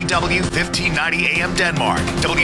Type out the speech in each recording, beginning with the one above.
KCW 1590 AM Denmark,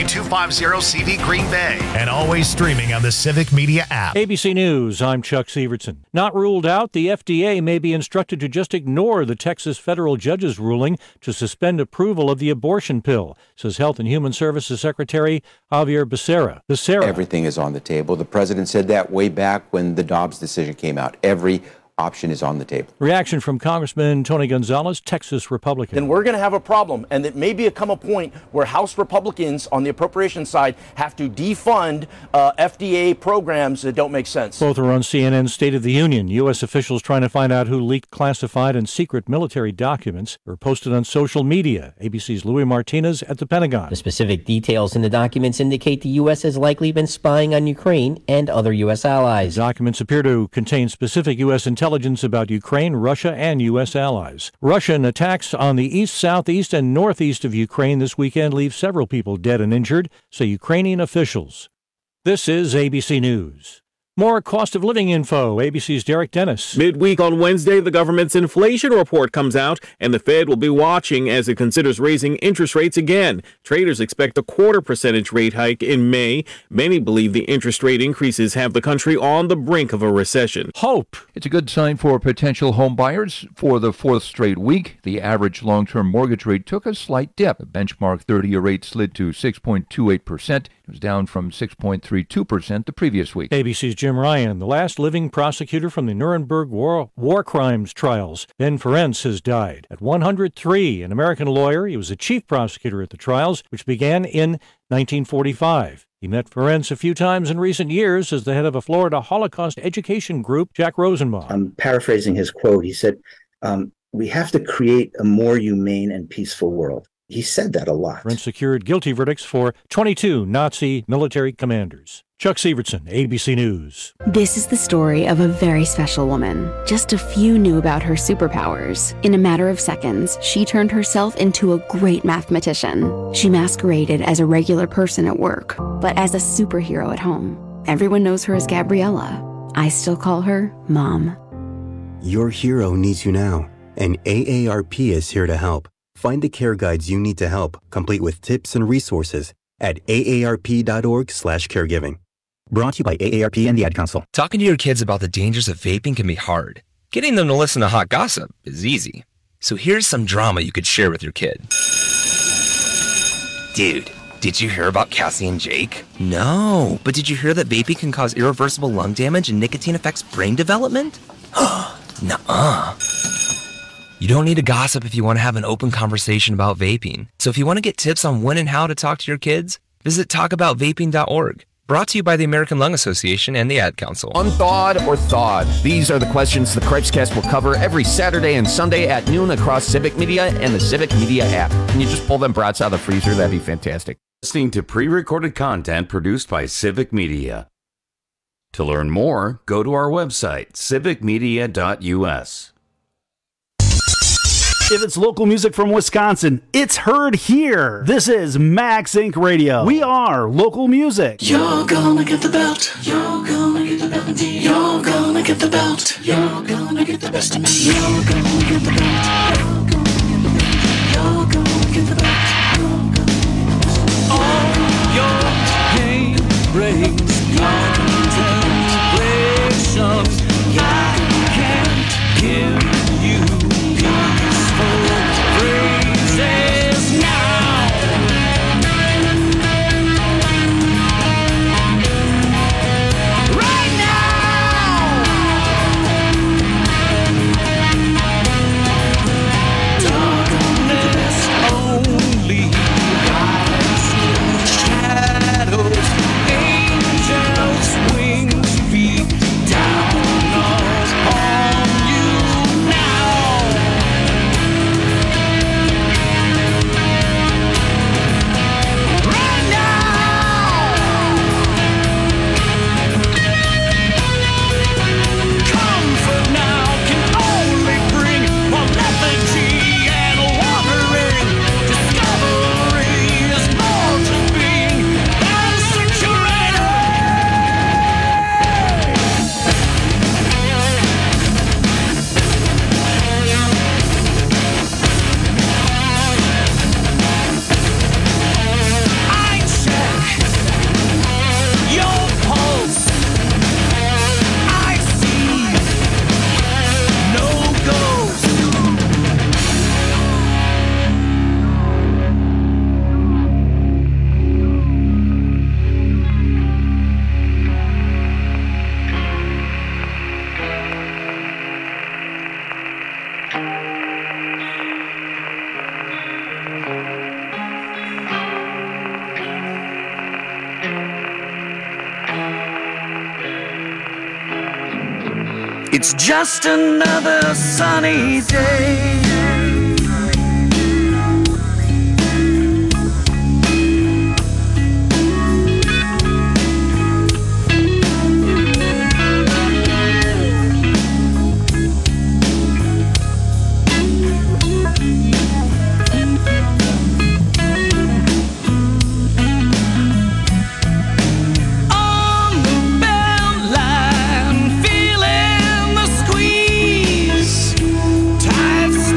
W250CV Green Bay, and always streaming on the Civic Media app. ABC News, I'm Chuck Severson. Not ruled out, the FDA may be instructed to just ignore the Texas federal judge's ruling to suspend approval of the abortion pill, says Health and Human Services Secretary Javier Becerra. Everything is on the table. The president said that way back when the Dobbs decision came out. Every option is on the table. Reaction from Congressman Tony Gonzalez, Texas Republican. Then we're going to have a problem, and it may come a point where House Republicans on the appropriation side have to defund FDA programs that don't make sense. Both are on CNN's State of the Union. U.S. officials trying to find out who leaked classified and secret military documents were posted on social media. ABC's Louis Martinez at the Pentagon. The specific details in the documents indicate the U.S. has likely been spying on Ukraine and other U.S. allies. The documents appear to contain specific U.S. intelligence about Ukraine, Russia, and U.S. allies. Russian attacks on the east, southeast, and northeast of Ukraine this weekend leave several people dead and injured, say Ukrainian officials. This is ABC News. More cost of living info. ABC's Derek Dennis. Midweek on Wednesday, the government's inflation report comes out, and the Fed will be watching as it considers raising interest rates again. Traders expect a 0.25% rate hike in May. Many believe the interest rate increases have the country on the brink of a recession. Hope. It's a good sign for potential home buyers. For the fourth straight week, the average long-term mortgage rate took a slight dip. The benchmark 30-year rate slid to 6.28%. It was down from 6.32% the previous week. ABC's Jim Ryan, the last living prosecutor from the Nuremberg war crimes trials. Ben Ferencz has died. At 103, an American lawyer, he was the chief prosecutor at the trials, which began in 1945. He met Ferencz a few times in recent years as the head of a Florida Holocaust education group, Jack Rosenbaum. I'm paraphrasing his quote. He said, we have to create a more humane and peaceful world. He said that a lot. Ferencz secured guilty verdicts for 22 Nazi military commanders. Chuck Severson, ABC News. This is the story of a very special woman. Just a few knew about her superpowers. In a matter of seconds, she turned herself into a great mathematician. She masqueraded as a regular person at work, but as a superhero at home. Everyone knows her as Gabriella. I still call her Mom. Your hero needs you now, and AARP is here to help. Find the care guides you need to help, complete with tips and resources at aarp.org/caregiving. Brought to you by AARP and the Ad Council. Talking to your kids about the dangers of vaping can be hard. Getting them to listen to hot gossip is easy. So here's some drama you could share with your kid. Dude, did you hear about Cassie and Jake? No, but did you hear that vaping can cause irreversible lung damage and nicotine affects brain development? Nuh-uh. You don't need to gossip if you want to have an open conversation about vaping. So if you want to get tips on when and how to talk to your kids, visit talkaboutvaping.org. Brought to you by the American Lung Association and the Ad Council. Unthawed or thawed? These are the questions the Cripescast will cover every Saturday and Sunday at noon across Civic Media and the Civic Media app. Can you just pull them brats out of the freezer? That'd be fantastic. Listening to pre-recorded content produced by Civic Media. To learn more, go to our website, civicmedia.us. If it's local music from Wisconsin, it's heard here. This is Max Inc. Radio. We are local music. You're gonna get the belt. You're gonna get the belt. You're gonna get the belt. You're gonna get the best of me. You're gonna get the belt. You're gonna get the belt. All your pain brings contemplation. I can't give you phrases now. Right now. Darkness It's just another sunny day. Tides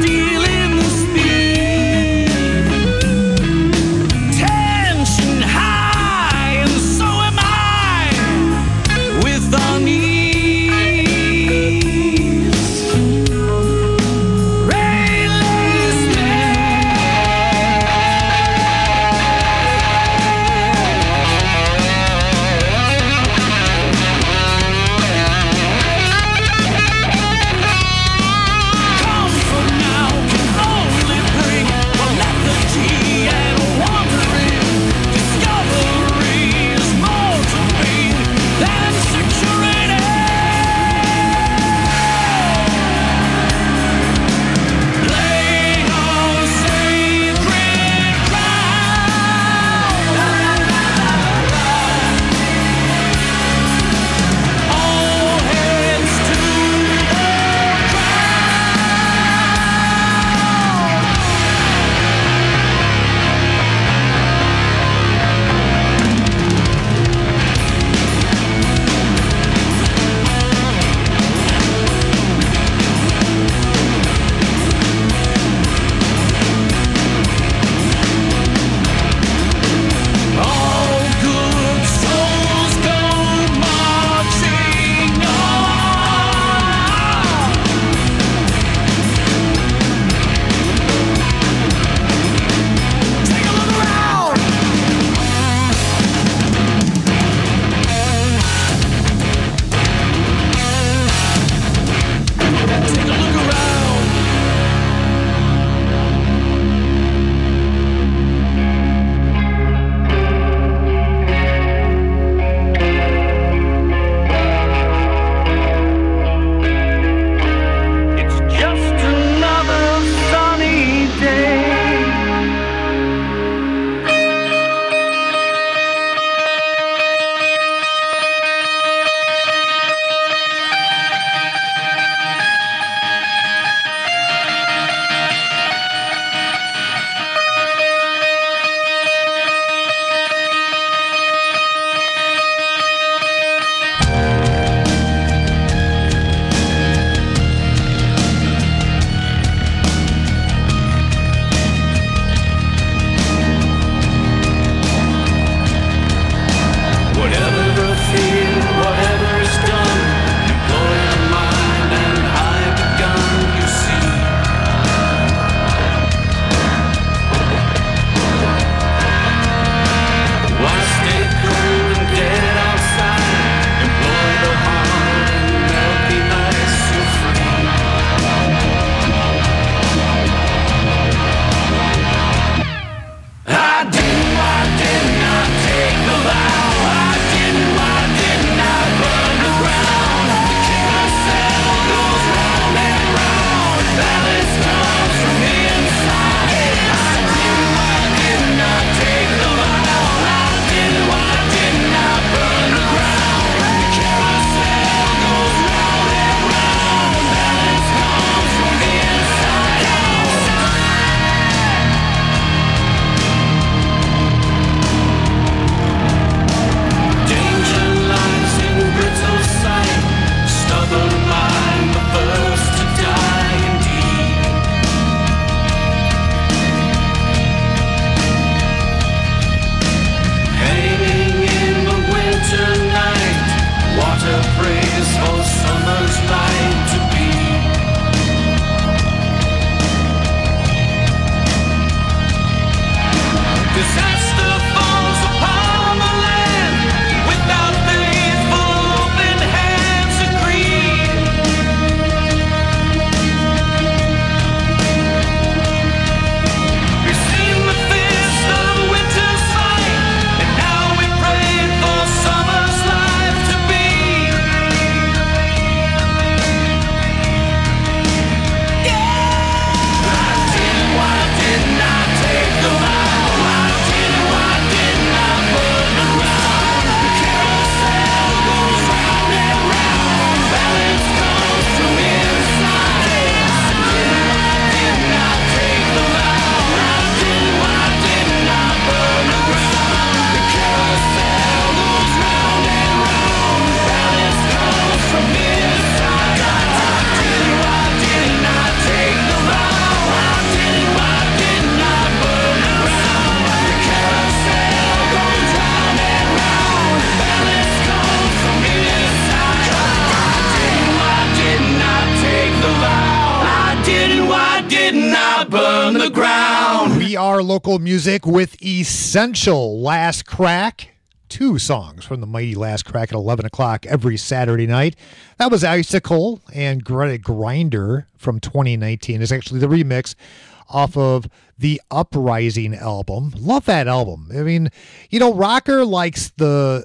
local music with Essential Last Crack. 2 songs from the mighty Last Crack at 11 o'clock every Saturday night. That was Icicle and Grinder from 2019. It's actually the remix off of the Uprising album. Love that album. I mean, you know, Rocker likes the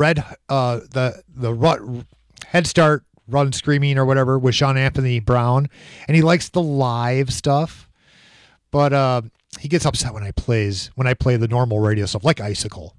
Head Start Run Screaming or whatever with Sean Anthony Brown, and he likes the live stuff. But he gets upset when I play the normal radio stuff like Icicle.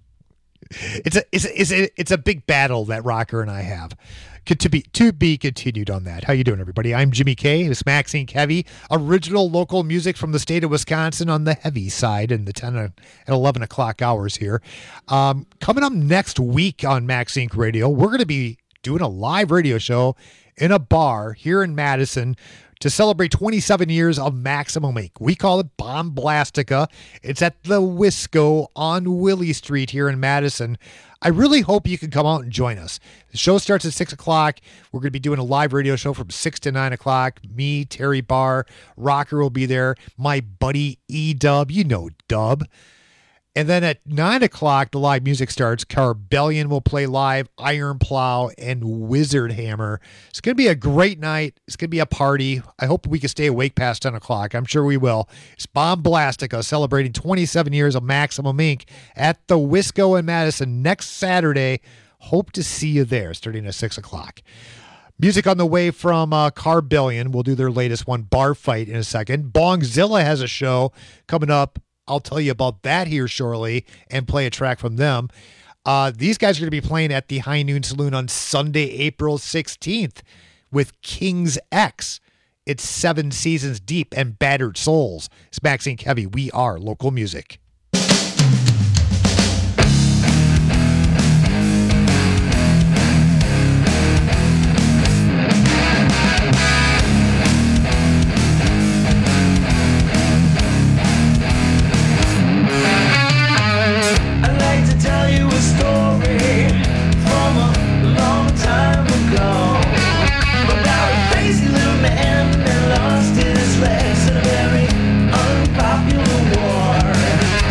It's a big battle that Rocker and I have. To be continued on that. How you doing, everybody? I'm Jimmy K. This is Maxine Heavy. Original local music from the state of Wisconsin on the heavy side in the 10 and 11 o'clock hours here. Coming up next week on Max Inc. Radio, we're going to be doing a live radio show in a bar here in Madison to celebrate 27 years of Maximum Inc. We call it Bomblastica. It's at the Wisco on Willie Street here in Madison. I really hope you can come out and join us. The show starts at 6 o'clock. We're going to be doing a live radio show from 6 to 9 o'clock. Me, Terry Barr, Rocker will be there. My buddy E-Dub, you know Dub. And then at 9 o'clock, the live music starts. Carbellion will play live, Iron Plow, and Wizard Hammer. It's going to be a great night. It's going to be a party. I hope we can stay awake past 10 o'clock. I'm sure we will. It's Bomblastica celebrating 27 years of Maximum Inc. at the Wisco in Madison next Saturday. Hope to see you there starting at 6 o'clock. Music on the way from Carbellion. We'll do their latest one, Bar Fight, in a second. Bongzilla has a show coming up. I'll tell you about that here shortly and play a track from them. These guys are going to be playing at the High Noon Saloon on Sunday, April 16th with King's X. It's 7 Seasons Deep and Battered Souls. It's Maxine Heavy. We are local music. Lost his legs in a very unpopular war.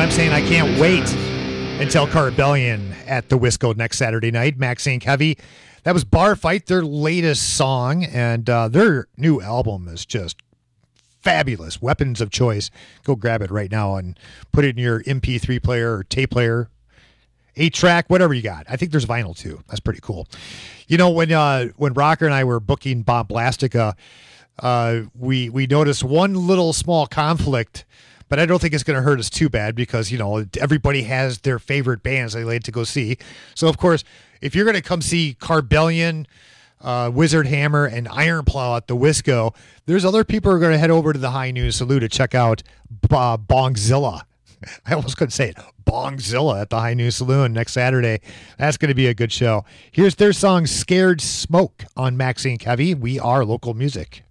I'm saying I can't wait until Carbellion at the Wisco next Saturday night. Max St. Heavy. That was Bar Fight, their latest song, and their new album is just fabulous. Weapons of Choice. Go grab it right now and put it in your MP3 player or tape player, 8-track, whatever you got. I think there's vinyl too. That's pretty cool. You know, when Rocker and I were booking Bomblastica, we noticed one little small conflict, but I don't think it's going to hurt us too bad because, you know, everybody has their favorite bands they like to go see. So, of course, if you're going to come see Carbellion, Wizard Hammer, and Iron Plow at the Wisco, there's other people who are going to head over to the High Noon Saloon to check out Bongzilla. I almost couldn't say it. Bongzilla at the High Noon Saloon next Saturday. That's going to be a good show. Here's their song Scared Smoke on Max St. Heavy. We are local music.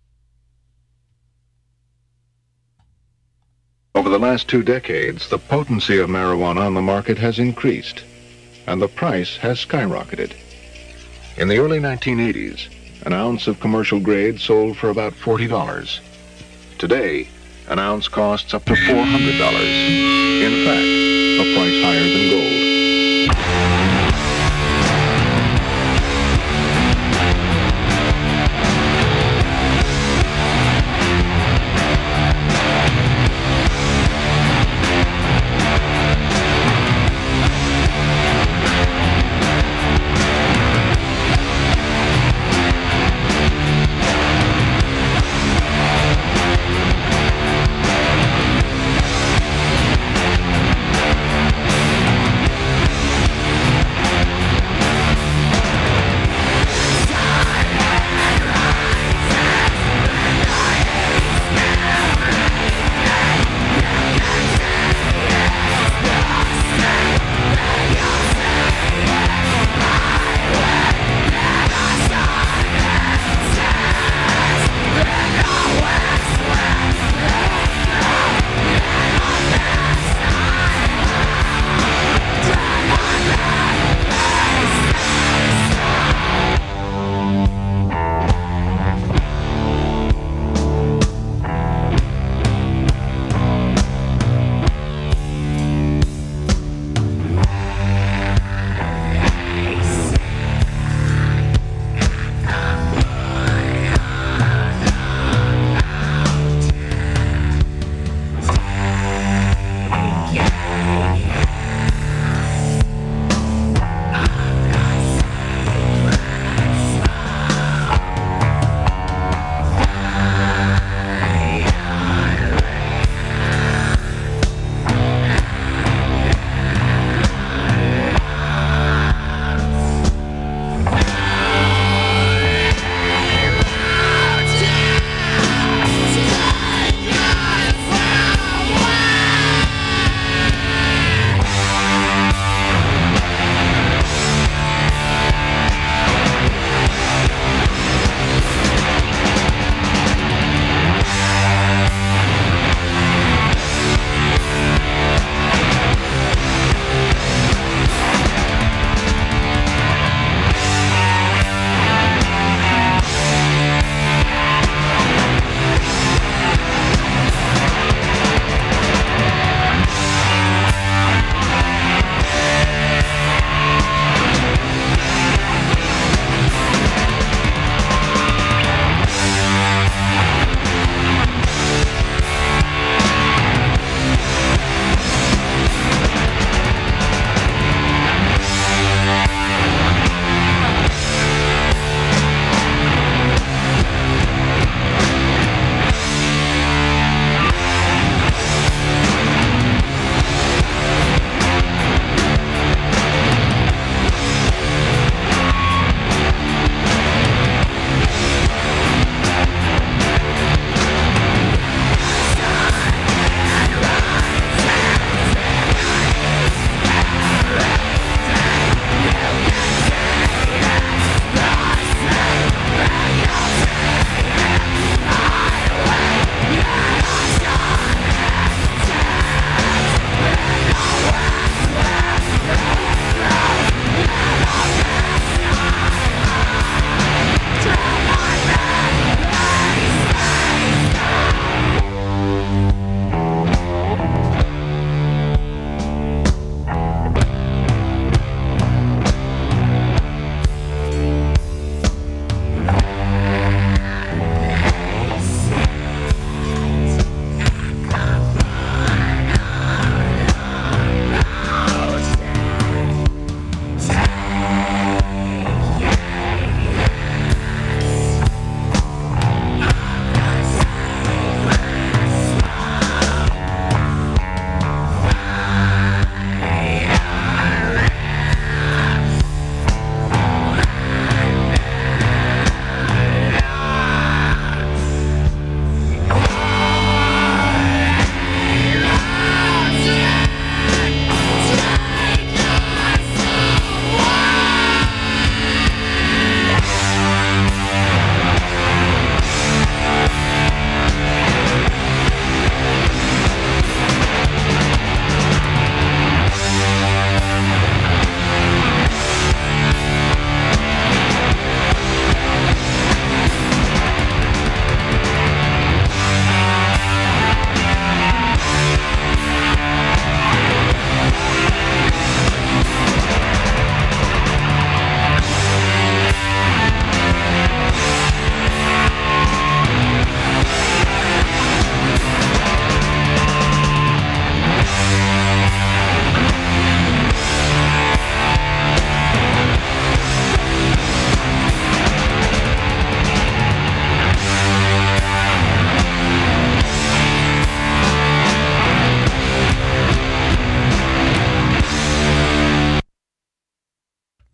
Over the last 2 decades, the potency of marijuana on the market has increased, and the price has skyrocketed. In the early 1980s, an ounce of commercial grade sold for about $40. Today, an ounce costs up to $400. In fact, a price higher than gold.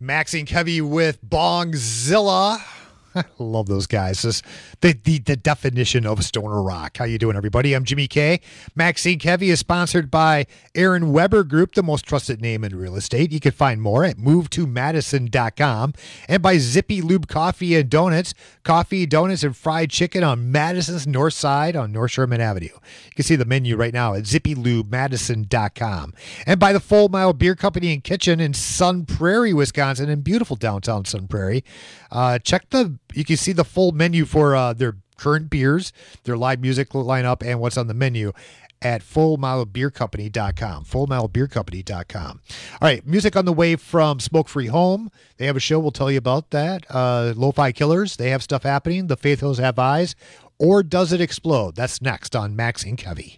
Maxing Kevy with Bongzilla. I love those guys. This, the definition of stoner rock. How you doing, everybody? I'm Jimmy K. Maxine Kevy is sponsored by Aaron Weber Group, the most trusted name in real estate. You can find more at movetomadison.com, and by Zippy Lube Coffee and Donuts. Coffee, donuts, and fried chicken on Madison's north side on North Sherman Avenue. You can see the menu right now at zippylubemadison.com. And by the Full Mile Beer Company and Kitchen in Sun Prairie, Wisconsin, in beautiful downtown Sun Prairie. You can see the full menu for their current beers, their live music lineup, and what's on the menu at fullmilebeercompany.com. Fullmilebeercompany.com. All right, music on the way from Smoke Free Home. They have a show. We'll tell you about that. Lo-Fi Killers. They have stuff happening. The Faithfuls Have Eyes. Or Does It Explode? That's next on Max Inc. Heavy.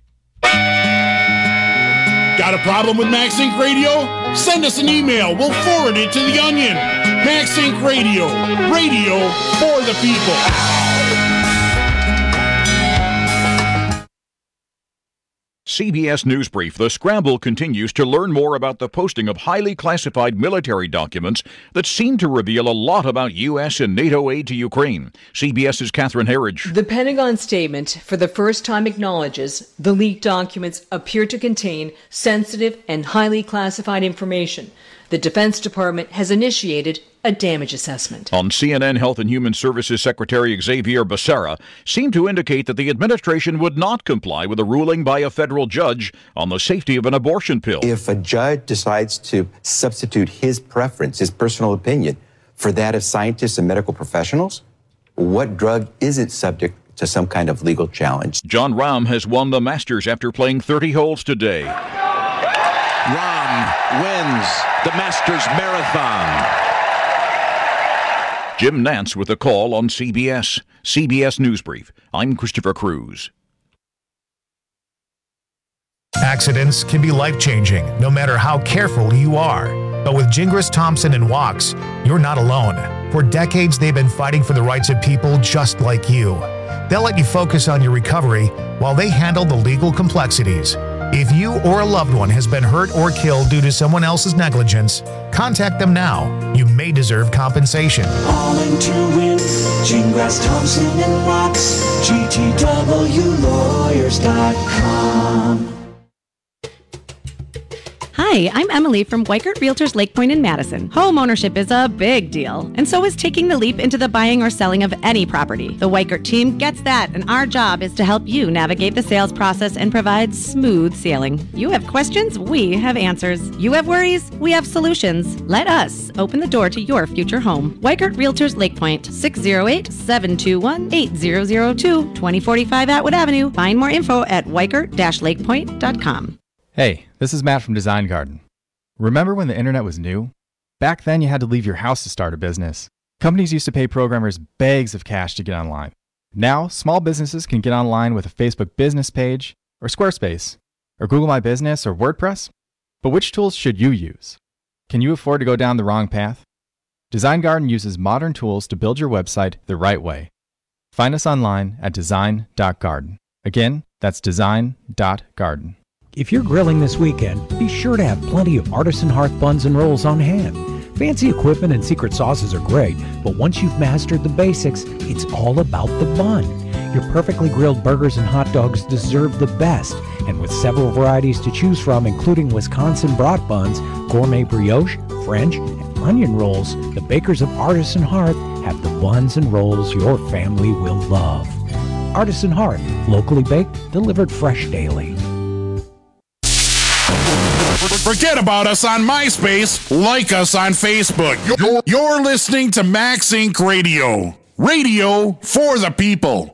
Got a problem with Max Inc. Radio? Send us an email. We'll forward it to the Onion. Max Inc. Radio. Radio for the people. CBS News Brief. The scramble continues to learn more about the posting of highly classified military documents that seem to reveal a lot about U.S. and NATO aid to Ukraine. CBS's Catherine Herridge. The Pentagon statement for the first time acknowledges the leaked documents appear to contain sensitive and highly classified information. The Defense Department has initiated a damage assessment. On CNN, Health and Human Services Secretary Xavier Becerra seemed to indicate that the administration would not comply with a ruling by a federal judge on the safety of an abortion pill. If a judge decides to substitute his preference, his personal opinion, for that of scientists and medical professionals, what drug isn't subject to some kind of legal challenge? John Rahm has won the Masters after playing 30 holes today. Rahm wins the Masters Marathon. Jim Nance with a call on CBS. CBS News Brief. I'm Christopher Cruz. Accidents can be life-changing, no matter how careful you are. But with Gingras Thompson and Wachs, you're not alone. For decades, they've been fighting for the rights of people just like you. They'll let you focus on your recovery while they handle the legal complexities. If you or a loved one has been hurt or killed due to someone else's negligence, contact them now. You may deserve compensation. All in to win. Gingras Thompson and Wachs. GTWLawyers.com. Hi, I'm Emily from Weikert Realtors Lake Point in Madison. Home ownership is a big deal, and so is taking the leap into the buying or selling of any property. The Weikert team gets that, and our job is to help you navigate the sales process and provide smooth sailing. You have questions, we have answers. You have worries, we have solutions. Let us open the door to your future home. Weikert Realtors Lake Point, 608-721-8002, 2045 Atwood Avenue. Find more info at weikert-lakepoint.com. Hey, this is Matt from Design Garden. Remember when the internet was new? Back then, you had to leave your house to start a business. Companies used to pay programmers bags of cash to get online. Now, small businesses can get online with a Facebook business page, or Squarespace, or Google My Business, or WordPress. But which tools should you use? Can you afford to go down the wrong path? Design Garden uses modern tools to build your website the right way. Find us online at design.garden. Again, that's design.garden. If you're grilling this weekend, be sure to have plenty of Artisan Hearth buns and rolls on hand. Fancy equipment and secret sauces are great, but once you've mastered the basics, it's all about the bun. Your perfectly grilled burgers and hot dogs deserve the best, and with several varieties to choose from, including Wisconsin brat buns, gourmet brioche, French, and onion rolls, the bakers of Artisan Hearth have the buns and rolls your family will love. Artisan Hearth, locally baked, delivered fresh daily. Forget about us on MySpace. Like us on Facebook. You're listening to Max Inc. Radio. Radio for the people.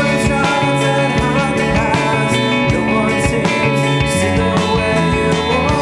No one seems to see the way you want.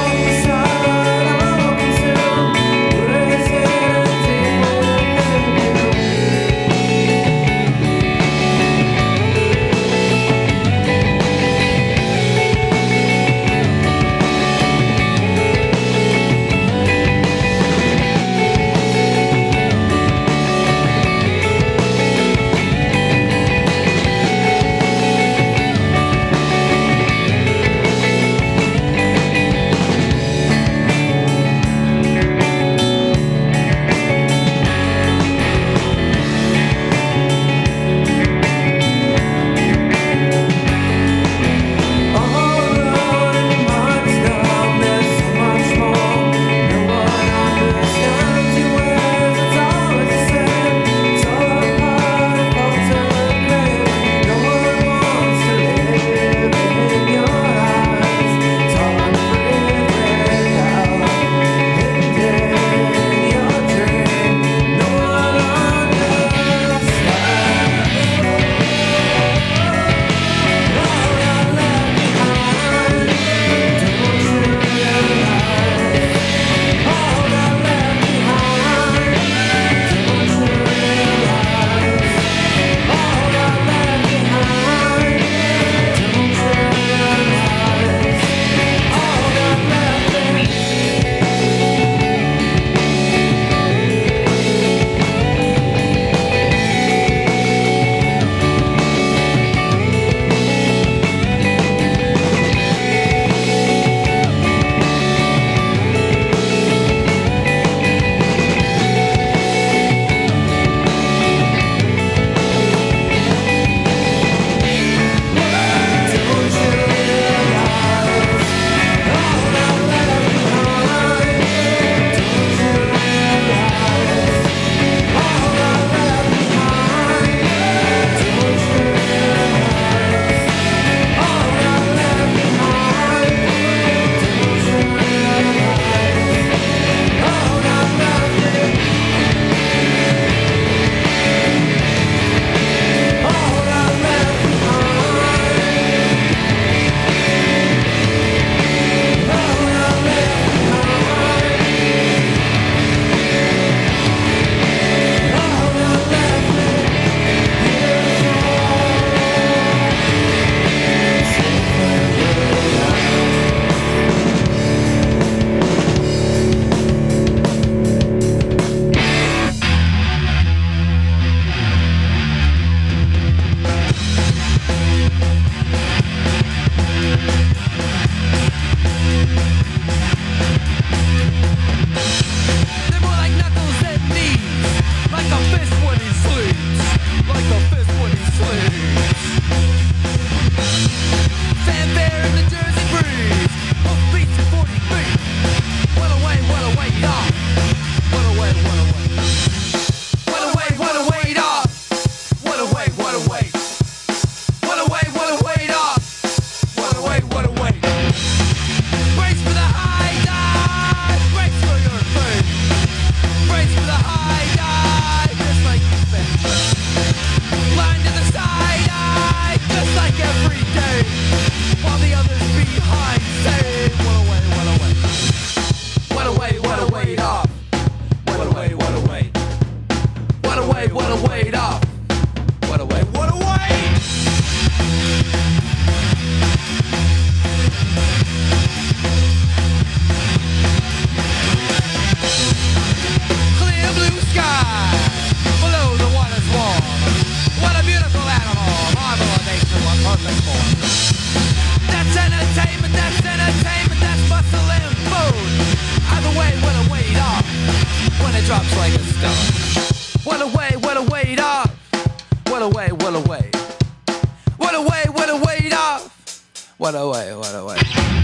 what a weight off. What a way, what a way. What a way, what a weight off. What a way, what a way.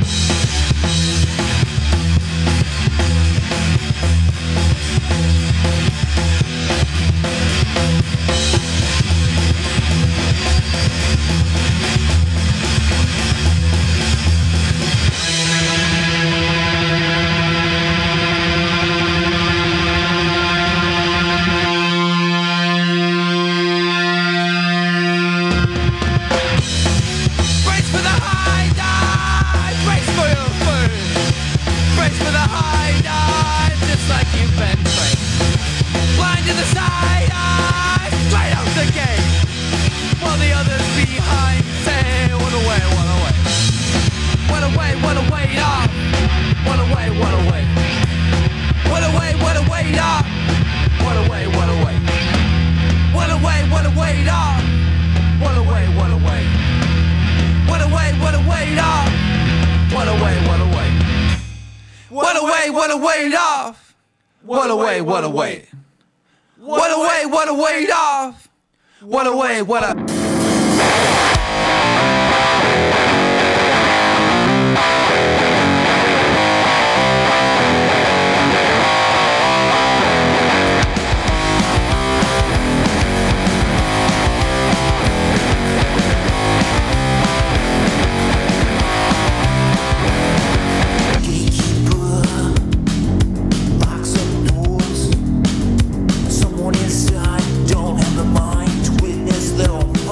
What a weight off. What a way, what a way. What a way, what a weight off. What a way, what a. Someone inside don't have the mind to witness their own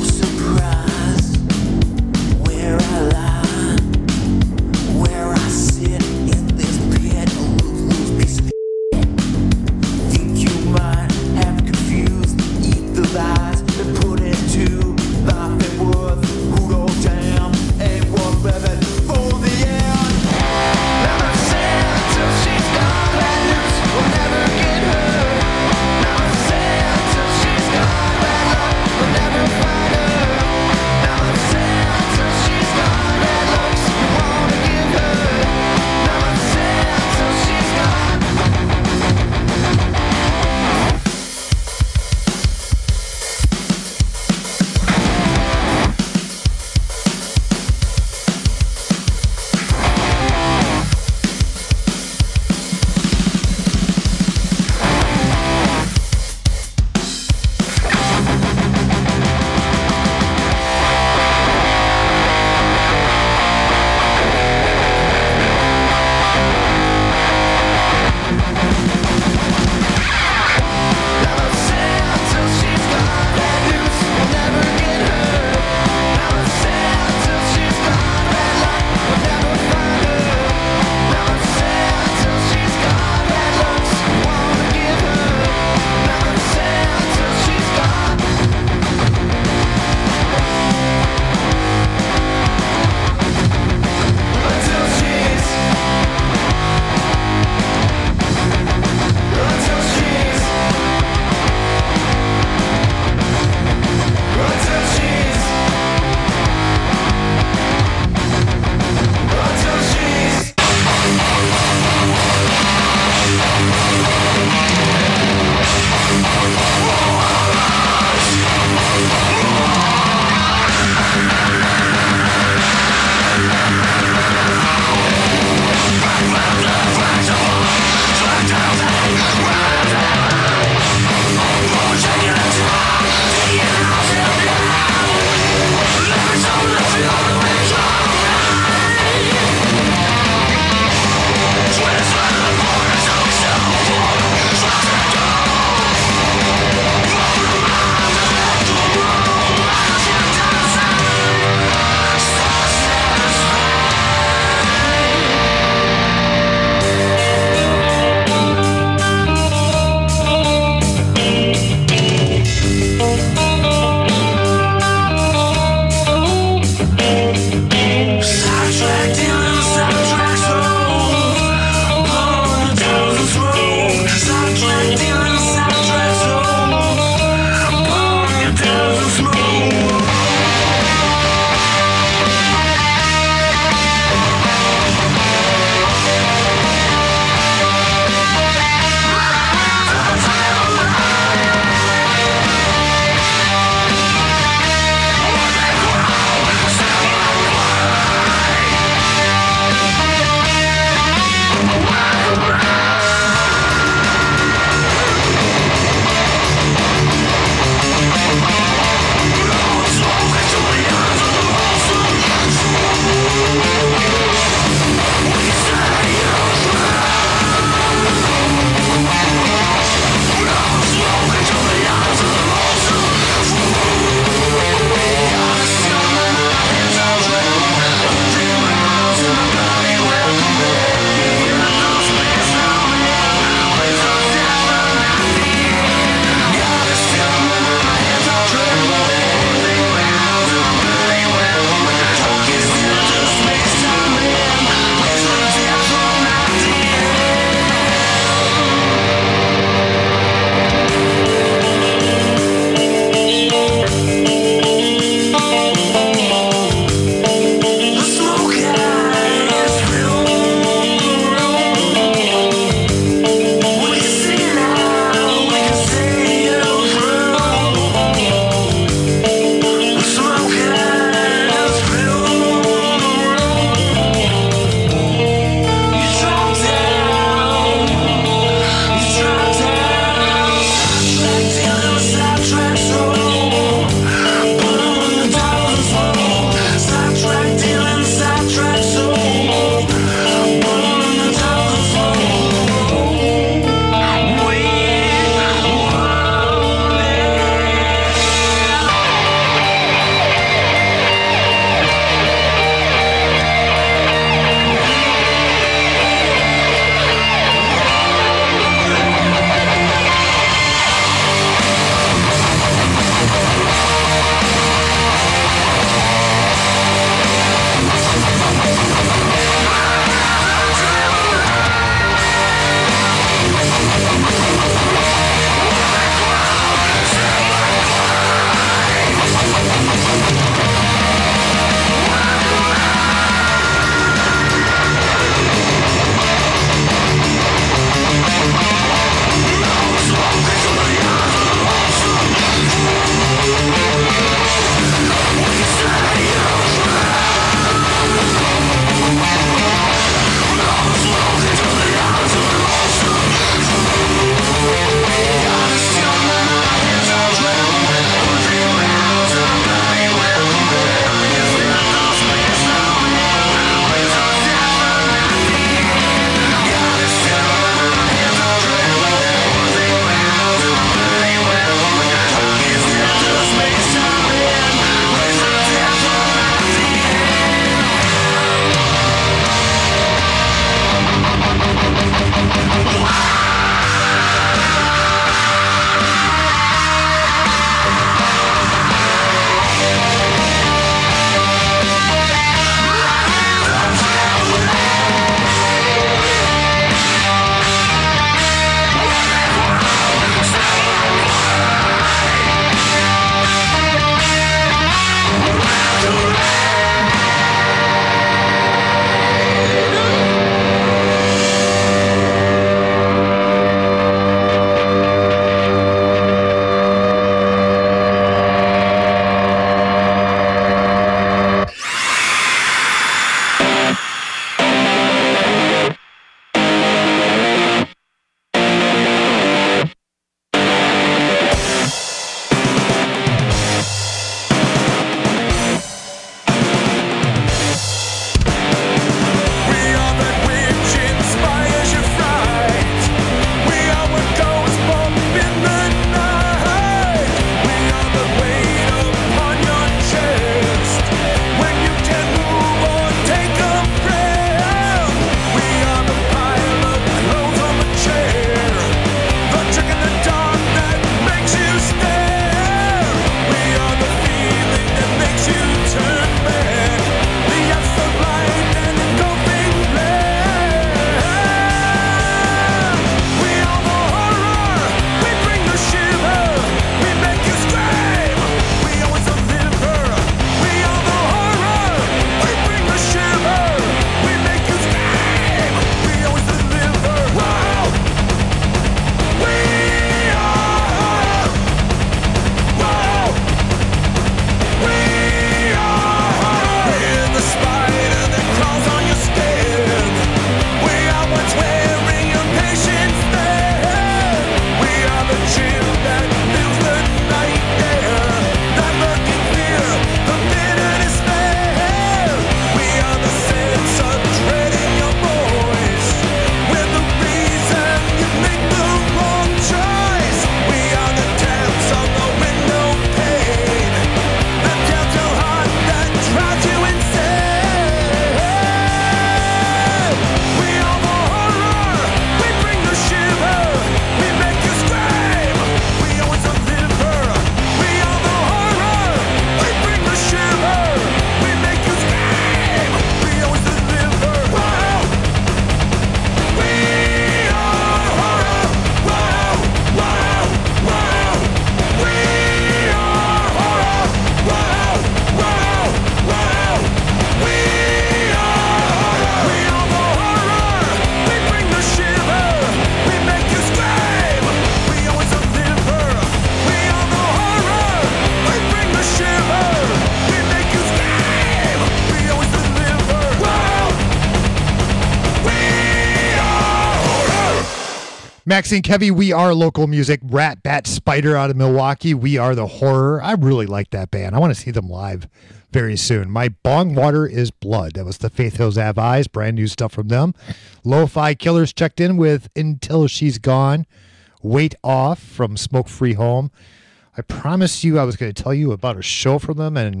Maxine Kevy, we are local music. Rat, Bat, Spider out of Milwaukee. We are the horror. I really like that band. I want to see them live very soon. My Bong Water is Blood. That was the Faith Hills Have Eyes. Brand new stuff from them. Lo-Fi Killers checked in with Until She's Gone. Weight Off from Smoke Free Home. I promised you I was going to tell you about a show from them, and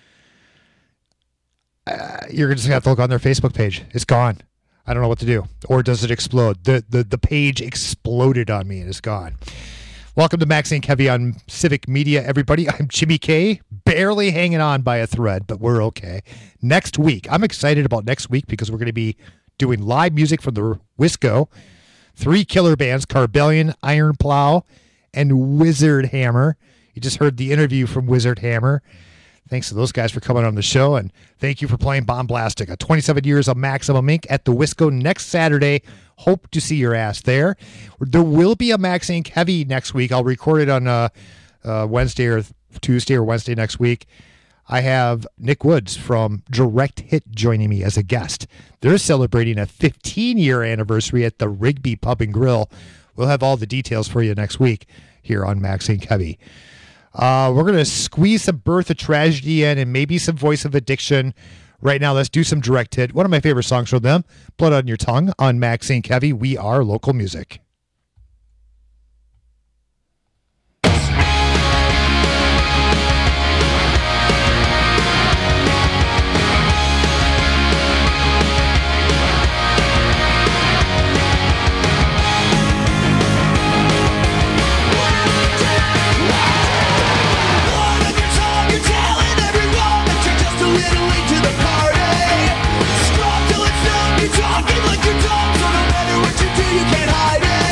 you're just going to have to look on their Facebook page. It's gone. I don't know what to do. Or does it explode? The page exploded on me and it's gone. Welcome to Maxine Kevy on Civic Media, everybody. I'm Jimmy K, barely hanging on by a thread, but we're okay. Next week, I'm excited about next week because we're going to be doing live music from the Wisco. 3 killer bands, Carbellion, Iron Plow, and Wizard Hammer. You just heard the interview from Wizard Hammer. Thanks to those guys for coming on the show, and thank you for playing Bombastica. 27 years of Maximum Inc. at the Wisco next Saturday. Hope to see your ass there. There will be a Maxine Kevy next week. I'll record it on Wednesday or Tuesday or Wednesday next week. I have Nick Woods from Direct Hit joining me as a guest. They're celebrating a 15-year anniversary at the Rigby Pub and Grill. We'll have all the details for you next week here on Maxine Kevy. We're going to squeeze some Birth of Tragedy in and maybe some Voice of Addiction. Right now, let's do some Direct Hit. One of my favorite songs from them, Blood on Your Tongue on Maxine Kevy. We are local music. Talking like you're dumb, so no matter what you do, you can't hide it.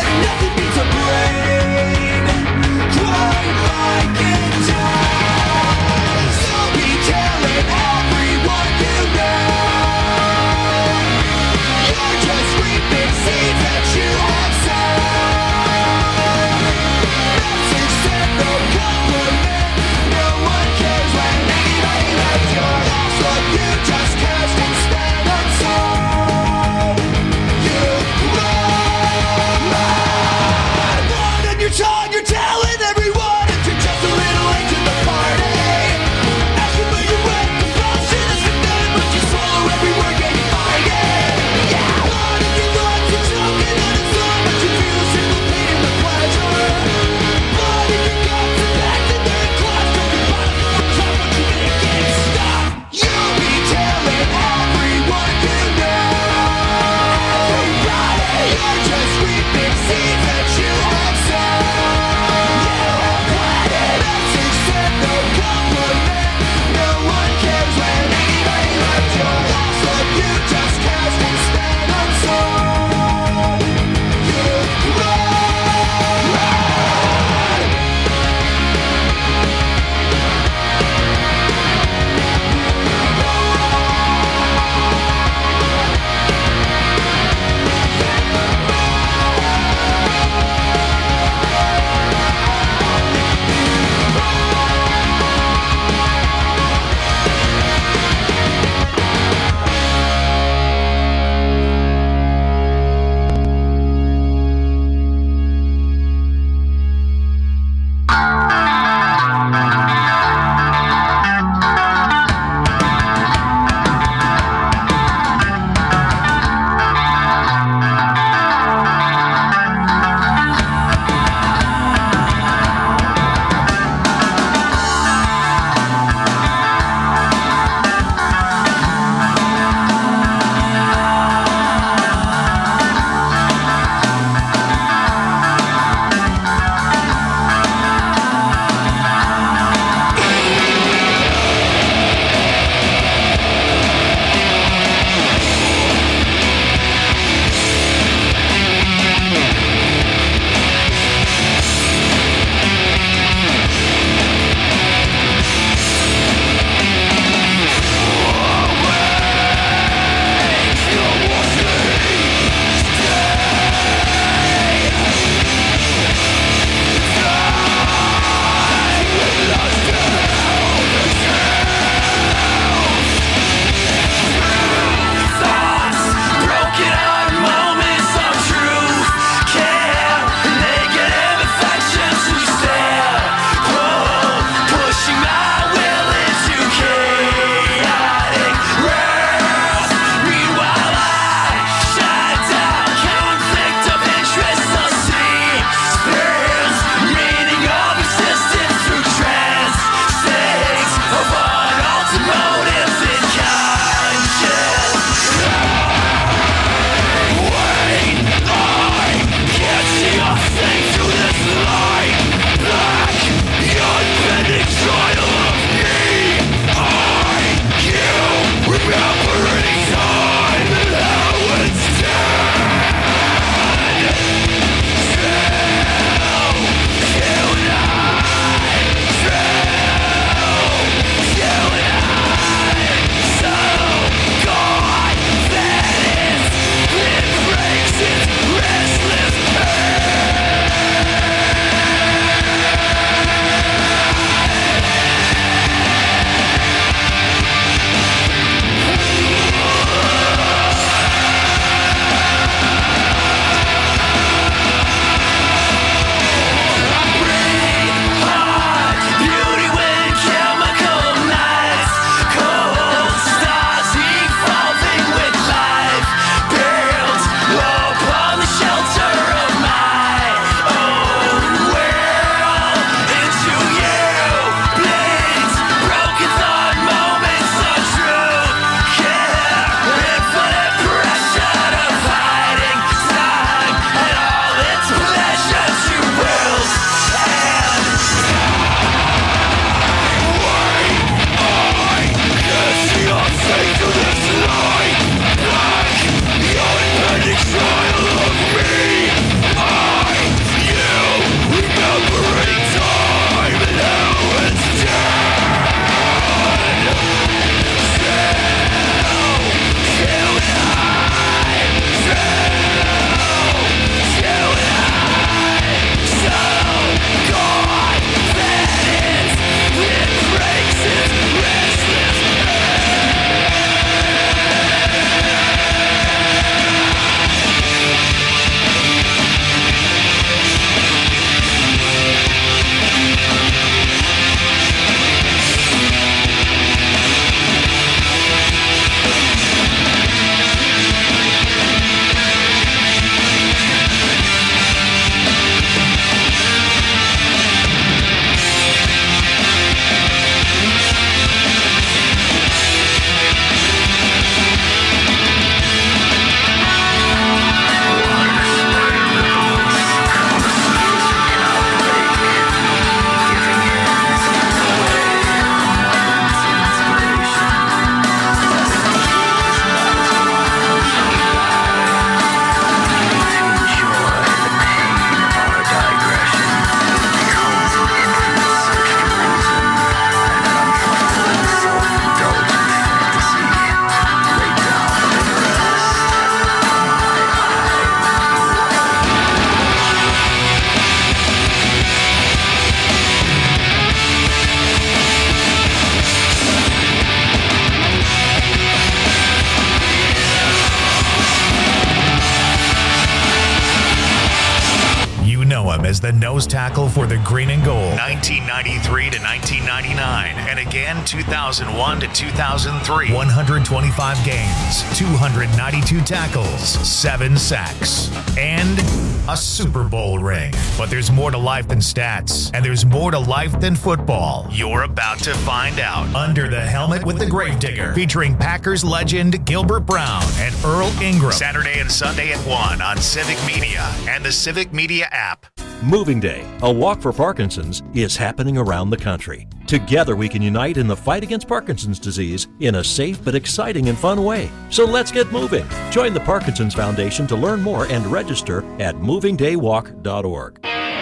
as the nose tackle for the Green and Gold, 1993 to 1999, and again 2001 to 2003. 125 games, 292 tackles, 7 sacks, and a Super Bowl ring. But there's more to life than stats, and there's more to life than football. You're about to find out. Under the Helmet with the Gravedigger, featuring Packers legend Gilbert Brown and Earl Ingram. Saturday and Sunday at 1 on Civic Media and the Civic Media app. Moving Day, a walk for Parkinson's, is happening around the country. Together we can unite in the fight against Parkinson's disease in a safe but exciting and fun way. So let's get moving. Join the Parkinson's Foundation to learn more and register at movingdaywalk.org.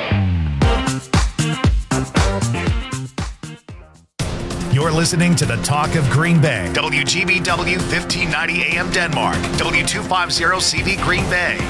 You're listening to the Talk of Green Bay, WGBW 1590 AM Denmark, W250 CV Green Bay.